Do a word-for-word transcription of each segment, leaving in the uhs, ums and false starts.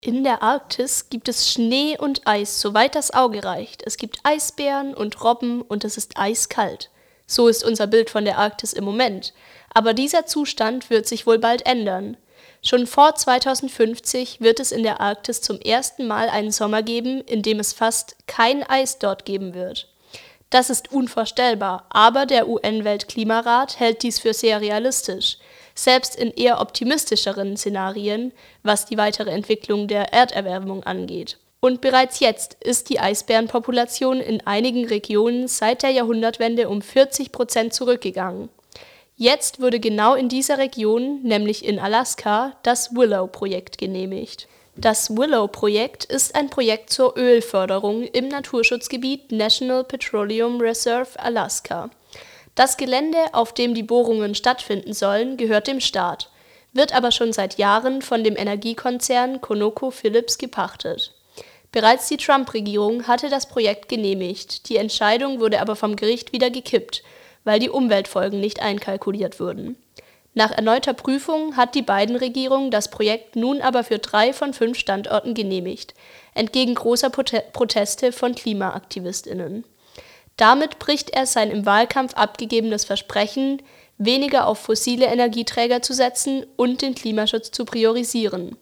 In der Arktis gibt es Schnee und Eis, soweit das Auge reicht. Es gibt Eisbären und Robben und es ist eiskalt. So ist unser Bild von der Arktis im Moment. Aber dieser Zustand wird sich wohl bald ändern. Schon vor zweitausendfünfzig wird es in der Arktis zum ersten Mal einen Sommer geben, in dem es fast kein Eis dort geben wird. Das ist unvorstellbar, aber der U N-Weltklimarat hält dies für sehr realistisch. Selbst in eher optimistischeren Szenarien, was die weitere Entwicklung der Erderwärmung angeht. Und bereits jetzt ist die Eisbärenpopulation in einigen Regionen seit der Jahrhundertwende um vierzig Prozent zurückgegangen. Jetzt wurde genau in dieser Region, nämlich in Alaska, das Willow-Projekt genehmigt. Das Willow-Projekt ist ein Projekt zur Ölförderung im Naturschutzgebiet National Petroleum Reserve Alaska. Das Gelände, auf dem die Bohrungen stattfinden sollen, gehört dem Staat, wird aber schon seit Jahren von dem Energiekonzern ConocoPhillips gepachtet. Bereits die Trump-Regierung hatte das Projekt genehmigt, die Entscheidung wurde aber vom Gericht wieder gekippt, weil die Umweltfolgen nicht einkalkuliert wurden. Nach erneuter Prüfung hat die Biden-Regierung das Projekt nun aber für drei von fünf Standorten genehmigt, entgegen großer Prote- Proteste von KlimaaktivistInnen. Damit bricht er sein im Wahlkampf abgegebenes Versprechen, weniger auf fossile Energieträger zu setzen und den Klimaschutz zu priorisieren.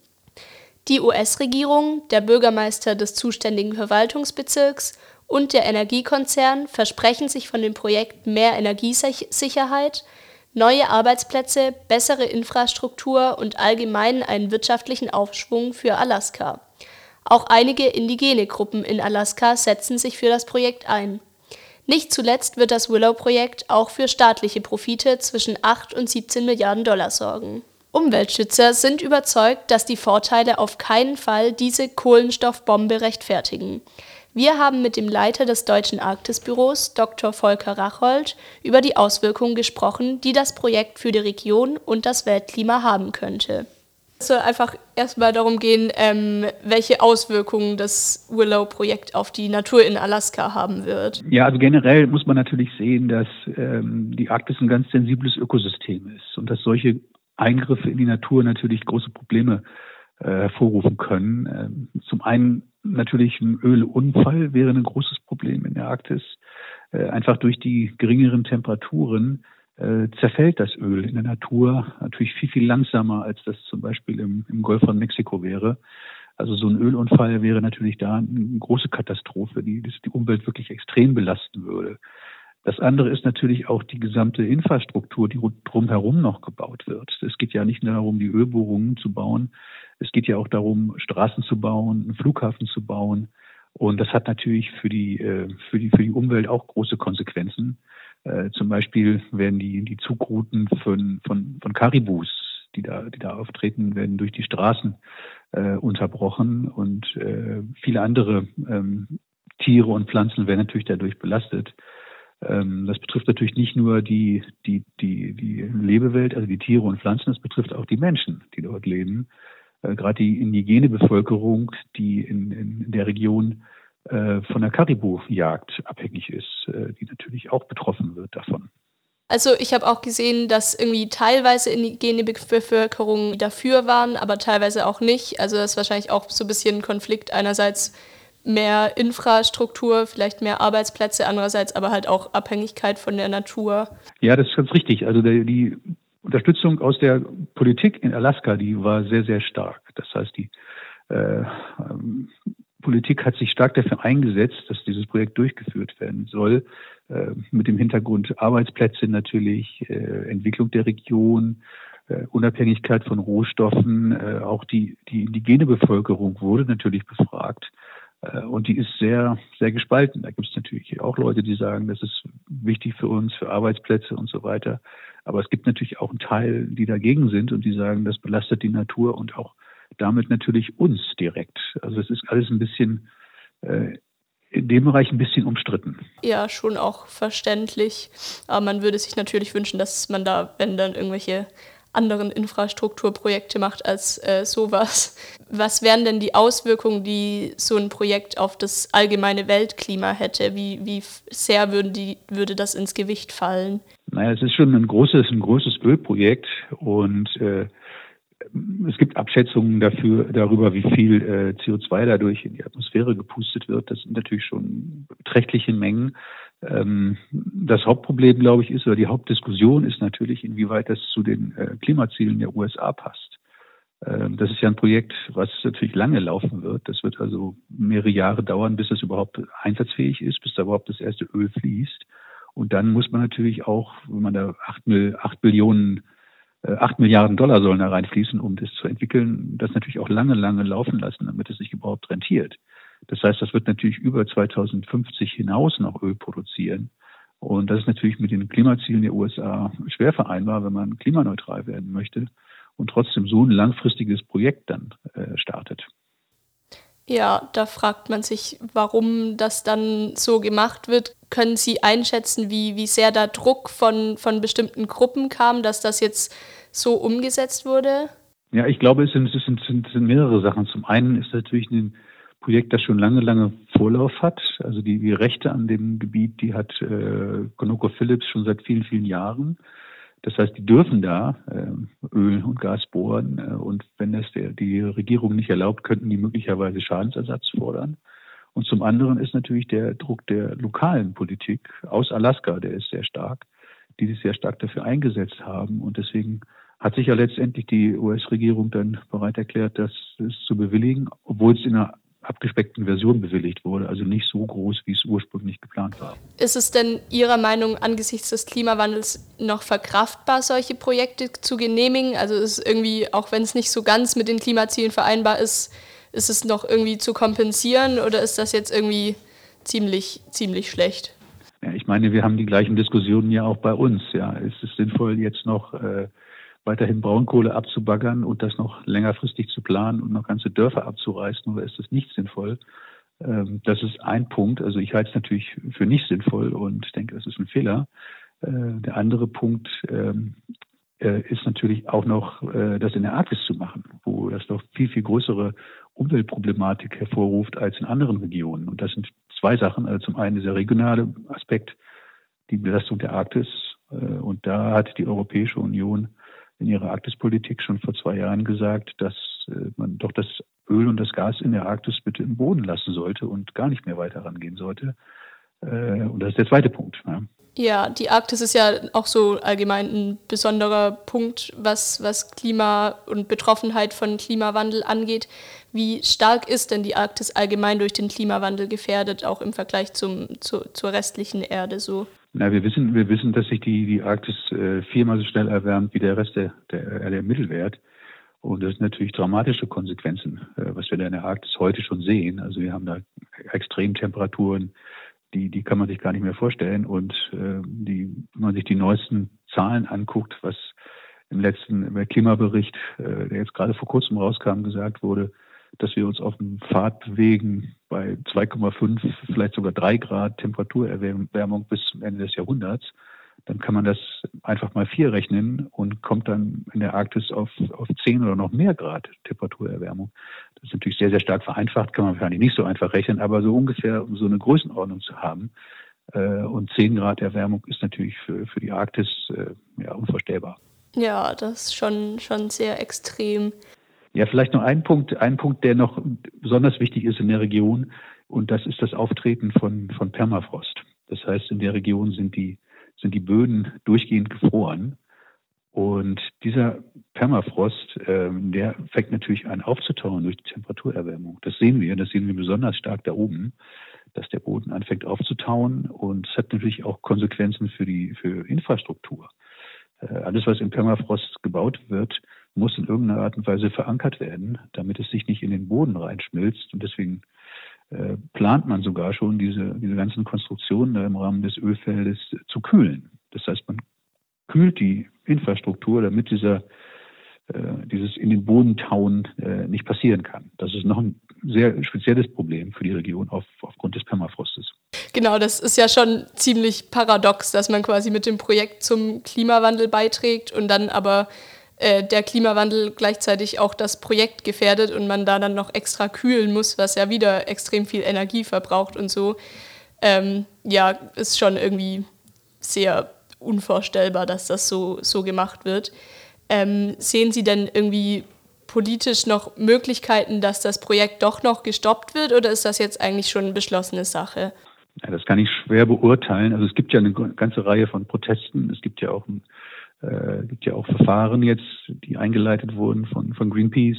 Die U S-Regierung, der Bürgermeister des zuständigen Verwaltungsbezirks und der Energiekonzern versprechen sich von dem Projekt mehr Energiesicherheit, neue Arbeitsplätze, bessere Infrastruktur und allgemein einen wirtschaftlichen Aufschwung für Alaska. Auch einige indigene Gruppen in Alaska setzen sich für das Projekt ein. Nicht zuletzt wird das Willow-Projekt auch für staatliche Profite zwischen acht und siebzehn Milliarden Dollar sorgen. Umweltschützer sind überzeugt, dass die Vorteile auf keinen Fall diese Kohlenstoffbombe rechtfertigen. Wir haben mit dem Leiter des Deutschen Arktisbüros, Doktor Volker Rachold, über die Auswirkungen gesprochen, die das Projekt für die Region und das Weltklima haben könnte. Es soll einfach erstmal darum gehen, ähm, welche Auswirkungen das Willow-Projekt auf die Natur in Alaska haben wird. Ja, also generell muss man natürlich sehen, dass ähm, die Arktis ein ganz sensibles Ökosystem ist und dass solche Eingriffe in die Natur natürlich große Probleme äh, hervorrufen können. Ähm, zum einen natürlich ein Ölunfall wäre ein großes Problem in der Arktis. Äh, einfach durch die geringeren Temperaturen äh, zerfällt das Öl in der Natur natürlich viel, viel langsamer, als das zum Beispiel im, im Golf von Mexiko wäre. Also so ein Ölunfall wäre natürlich da eine große Katastrophe, die die Umwelt wirklich extrem belasten würde. Das andere ist natürlich auch die gesamte Infrastruktur, die drumherum noch gebaut wird. Es geht ja nicht nur darum, die Ölbohrungen zu bauen. Es geht ja auch darum, Straßen zu bauen, einen Flughafen zu bauen. Und das hat natürlich für die, für die, für die Umwelt auch große Konsequenzen. Äh, zum Beispiel werden die, die Zugrouten von, von, von Karibus, die da, die da auftreten, werden durch die Straßen äh, unterbrochen und äh, viele andere ähm, Tiere und Pflanzen werden natürlich dadurch belastet. Ähm, das betrifft natürlich nicht nur die, die, die, die Lebewelt, also die Tiere und Pflanzen, das betrifft auch die Menschen, die dort leben. Äh, gerade die indigene Bevölkerung, die in, in der Region von der Karibu-Jagd abhängig ist, die natürlich auch betroffen wird davon. Also ich habe auch gesehen, dass irgendwie teilweise indigene Bevölkerung dafür waren, aber teilweise auch nicht. Also das ist wahrscheinlich auch so ein bisschen ein Konflikt. Einerseits mehr Infrastruktur, vielleicht mehr Arbeitsplätze, andererseits aber halt auch Abhängigkeit von der Natur. Ja, das ist ganz richtig. Also die, die Unterstützung aus der Politik in Alaska, die war sehr, sehr stark. Das heißt, die äh, ähm, Politik hat sich stark dafür eingesetzt, dass dieses Projekt durchgeführt werden soll, äh, mit dem Hintergrund Arbeitsplätze natürlich, äh, Entwicklung der Region, äh, Unabhängigkeit von Rohstoffen. Äh, auch die, die indigene Bevölkerung wurde natürlich befragt äh, und die ist sehr, sehr gespalten. Da gibt es natürlich auch Leute, die sagen, das ist wichtig für uns, für Arbeitsplätze und so weiter. Aber es gibt natürlich auch einen Teil, die dagegen sind und die sagen, das belastet die Natur und auch damit natürlich uns direkt. Also es ist alles ein bisschen, äh, in dem Bereich ein bisschen umstritten. Ja, schon auch verständlich. Aber man würde sich natürlich wünschen, dass man da, wenn dann irgendwelche anderen Infrastrukturprojekte macht als äh, sowas. Was wären denn die Auswirkungen, die so ein Projekt auf das allgemeine Weltklima hätte? Wie, wie sehr würden die, würde das ins Gewicht fallen? Naja, es ist schon ein großes, ein großes Ölprojekt und äh, es gibt Abschätzungen dafür, darüber, wie viel äh, C O zwei dadurch in die Atmosphäre gepustet wird. Das sind natürlich schon beträchtliche Mengen. Ähm, das Hauptproblem, glaube ich, ist, oder die Hauptdiskussion ist natürlich, inwieweit das zu den äh, Klimazielen der U S A passt. Ähm, das ist ja ein Projekt, was natürlich lange laufen wird. Das wird also mehrere Jahre dauern, bis es überhaupt einsatzfähig ist, bis da überhaupt das erste Öl fließt. Und dann muss man natürlich auch, wenn man da acht, acht Billionen acht Milliarden Dollar sollen da reinfließen, um das zu entwickeln, das natürlich auch lange, lange laufen lassen, damit es sich überhaupt rentiert. Das heißt, das wird natürlich über zweitausendfünfzig hinaus noch Öl produzieren. Und das ist natürlich mit den Klimazielen der U S A schwer vereinbar, wenn man klimaneutral werden möchte und trotzdem so ein langfristiges Projekt dann äh, startet. Ja, da fragt man sich, warum das dann so gemacht wird. Können Sie einschätzen, wie, wie sehr da Druck von, von bestimmten Gruppen kam, dass das jetzt so umgesetzt wurde? Ja, ich glaube, es sind, es sind, sind, sind mehrere Sachen. Zum einen ist natürlich ein Projekt, das schon lange, lange Vorlauf hat. Also die, die Rechte an dem Gebiet, die hat äh, ConocoPhillips schon seit vielen, vielen Jahren. Das heißt, die dürfen da äh, Öl und Gas bohren. Äh, und wenn das der, die Regierung nicht erlaubt, könnten die möglicherweise Schadensersatz fordern. Und zum anderen ist natürlich der Druck der lokalen Politik aus Alaska, der ist sehr stark, die sich sehr stark dafür eingesetzt haben. Und deswegen hat sich ja letztendlich die U S-Regierung dann bereit erklärt, das, das zu bewilligen, obwohl es in einer abgespeckten Version bewilligt wurde, also nicht so groß, wie es ursprünglich geplant war. Ist es denn Ihrer Meinung angesichts des Klimawandels noch verkraftbar, solche Projekte zu genehmigen? Also ist irgendwie, auch wenn es nicht so ganz mit den Klimazielen vereinbar ist, ist es noch irgendwie zu kompensieren oder ist das jetzt irgendwie ziemlich, ziemlich schlecht? Ja, ich meine, wir haben die gleichen Diskussionen ja auch bei uns. Ja, ist es sinnvoll, jetzt noch äh, weiterhin Braunkohle abzubaggern und das noch längerfristig zu planen und noch ganze Dörfer abzureißen, oder ist das nicht sinnvoll? Ähm, das ist ein Punkt. Also ich halte es natürlich für nicht sinnvoll und denke, das ist ein Fehler. Äh, der andere Punkt ähm, äh, ist natürlich auch noch, äh, das in der Arktis zu machen, wo das doch viel, viel größere Umweltproblematik hervorruft als in anderen Regionen. Und das sind zwei Sachen. Also zum einen dieser regionale Aspekt, die Belastung der Arktis. Äh, und da hat die Europäische Union in ihrer Arktispolitik schon vor zwei Jahren gesagt, dass äh, man doch das Öl und das Gas in der Arktis bitte im Boden lassen sollte und gar nicht mehr weiter rangehen sollte. Äh, und das ist der zweite Punkt. Ja. Ja, die Arktis ist ja auch so allgemein ein besonderer Punkt, was, was Klima und Betroffenheit von Klimawandel angeht. Wie stark ist denn die Arktis allgemein durch den Klimawandel gefährdet, auch im Vergleich zum, zu, zur restlichen Erde so? Na, wir wissen, wir wissen, dass sich die, die Arktis äh, viermal so schnell erwärmt wie der Rest der, der Erde im Mittelwert. Und das sind natürlich dramatische Konsequenzen, äh, was wir da in der Arktis heute schon sehen. Also wir haben da Extremtemperaturen, die, die kann man sich gar nicht mehr vorstellen. Und äh, die, wenn man sich die neuesten Zahlen anguckt, was im letzten im Klimabericht, äh, der jetzt gerade vor kurzem rauskam, gesagt wurde, dass wir uns auf dem Pfad bewegen bei zwei Komma fünf, vielleicht sogar drei Grad Temperaturerwärmung bis zum Ende des Jahrhunderts, dann kann man das einfach mal vier rechnen und kommt dann in der Arktis auf, auf zehn oder noch mehr Grad Temperaturerwärmung. Das ist natürlich sehr, sehr stark vereinfacht, kann man wahrscheinlich nicht so einfach rechnen, aber so ungefähr, um so eine Größenordnung zu haben. Äh, und zehn Grad Erwärmung ist natürlich für, für die Arktis äh, ja, unvorstellbar. Ja, das ist schon, schon sehr extrem. Ja, vielleicht noch ein Punkt, ein Punkt, der noch besonders wichtig ist in der Region, und das ist das Auftreten von, von Permafrost. Das heißt, in der Region sind die, sind die Böden durchgehend gefroren. Und dieser Permafrost, ähm, der fängt natürlich an aufzutauen durch die Temperaturerwärmung. Das sehen wir, das sehen wir besonders stark da oben, dass der Boden anfängt aufzutauen. Und es hat natürlich auch Konsequenzen für die, für Infrastruktur. Äh, alles, was im Permafrost gebaut wird, muss in irgendeiner Art und Weise verankert werden, damit es sich nicht in den Boden reinschmilzt. Und deswegen äh, plant man sogar schon, diese, diese ganzen Konstruktionen im Rahmen des Ölfeldes zu kühlen. Das heißt, man kühlt die Infrastruktur, damit dieser, äh, dieses in den Boden tauen äh, nicht passieren kann. Das ist noch ein sehr spezielles Problem für die Region auf, aufgrund des Permafrostes. Genau, das ist ja schon ziemlich paradox, dass man quasi mit dem Projekt zum Klimawandel beiträgt und dann aber äh, der Klimawandel gleichzeitig auch das Projekt gefährdet und man da dann noch extra kühlen muss, was ja wieder extrem viel Energie verbraucht und so. Ähm, ja, ist schon irgendwie sehr unvorstellbar, dass das so, so gemacht wird. Ähm, sehen Sie denn irgendwie politisch noch Möglichkeiten, dass das Projekt doch noch gestoppt wird, oder ist das jetzt eigentlich schon eine beschlossene Sache? Ja, das kann ich schwer beurteilen. Also es gibt ja eine ganze Reihe von Protesten. Es gibt ja auch ein, äh, gibt ja auch Verfahren jetzt, die eingeleitet wurden von, von Greenpeace.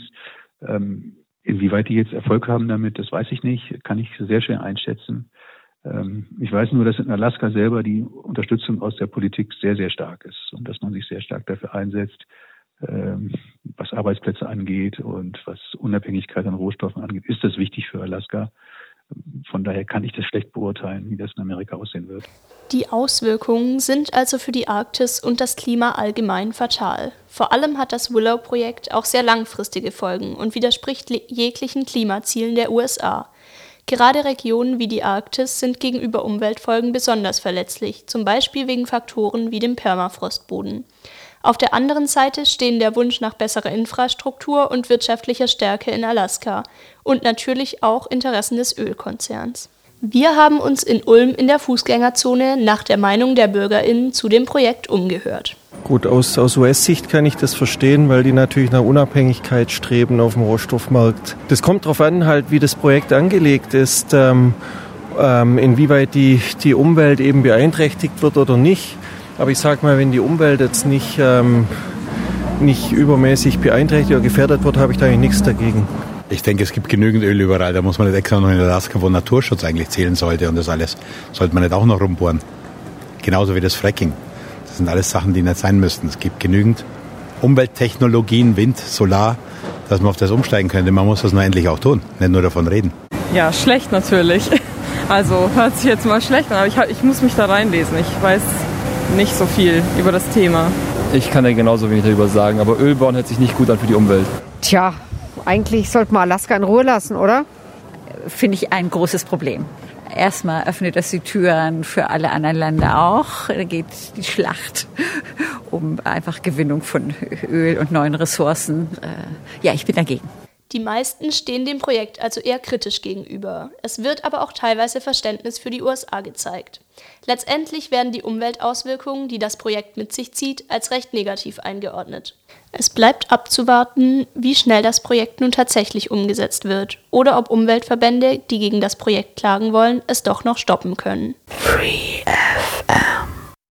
Ähm, inwieweit die jetzt Erfolg haben damit, das weiß ich nicht, kann ich sehr schwer einschätzen. Ähm, ich weiß nur, dass in Alaska selber die Unterstützung aus der Politik sehr, sehr stark ist und dass man sich sehr stark dafür einsetzt, ähm, was Arbeitsplätze angeht und was Unabhängigkeit an Rohstoffen angeht, ist das wichtig für Alaska. Von daher kann ich das schlecht beurteilen, wie das in Amerika aussehen wird. Die Auswirkungen sind also für die Arktis und das Klima allgemein fatal. Vor allem hat das Willow-Projekt auch sehr langfristige Folgen und widerspricht jeglichen Klimazielen der U S A. Gerade Regionen wie die Arktis sind gegenüber Umweltfolgen besonders verletzlich, zum Beispiel wegen Faktoren wie dem Permafrostboden. Auf der anderen Seite stehen der Wunsch nach besserer Infrastruktur und wirtschaftlicher Stärke in Alaska und natürlich auch Interessen des Ölkonzerns. Wir haben uns in Ulm in der Fußgängerzone nach der Meinung der BürgerInnen zu dem Projekt umgehört. Gut, aus, aus U S-Sicht kann ich das verstehen, weil die natürlich nach Unabhängigkeit streben auf dem Rohstoffmarkt. Das kommt darauf an, halt, wie das Projekt angelegt ist, ähm, ähm, inwieweit die, die Umwelt eben beeinträchtigt wird oder nicht. Aber ich sage mal, wenn die Umwelt jetzt nicht, ähm, nicht übermäßig beeinträchtigt oder gefährdet wird, habe ich da eigentlich nichts dagegen. Ich denke, es gibt genügend Öl überall. Da muss man nicht extra noch in Alaska, wo Naturschutz eigentlich zählen sollte. Und das alles sollte man nicht auch noch rumbohren. Genauso wie das Fracking. Das sind alles Sachen, die nicht sein müssten. Es gibt genügend Umwelttechnologien, Wind, Solar, dass man auf das umsteigen könnte. Man muss das nur endlich auch tun, nicht nur davon reden. Ja, schlecht natürlich. Also hört sich jetzt mal schlecht an, aber ich, ich muss mich da reinlesen. Ich weiß nicht so viel über das Thema. Ich kann ja genauso wenig darüber sagen, aber Öl bauen hört sich nicht gut an für die Umwelt. Tja, eigentlich sollte man Alaska in Ruhe lassen, oder? Finde ich ein großes Problem. Erstmal öffnet das die Türen für alle anderen Länder auch. Da geht die Schlacht um einfach Gewinnung von Öl und neuen Ressourcen. Ja, ich bin dagegen. Die meisten stehen dem Projekt also eher kritisch gegenüber. Es wird aber auch teilweise Verständnis für die U S A gezeigt. Letztendlich werden die Umweltauswirkungen, die das Projekt mit sich zieht, als recht negativ eingeordnet. Es bleibt abzuwarten, wie schnell das Projekt nun tatsächlich umgesetzt wird oder ob Umweltverbände, die gegen das Projekt klagen wollen, es doch noch stoppen können. Free F M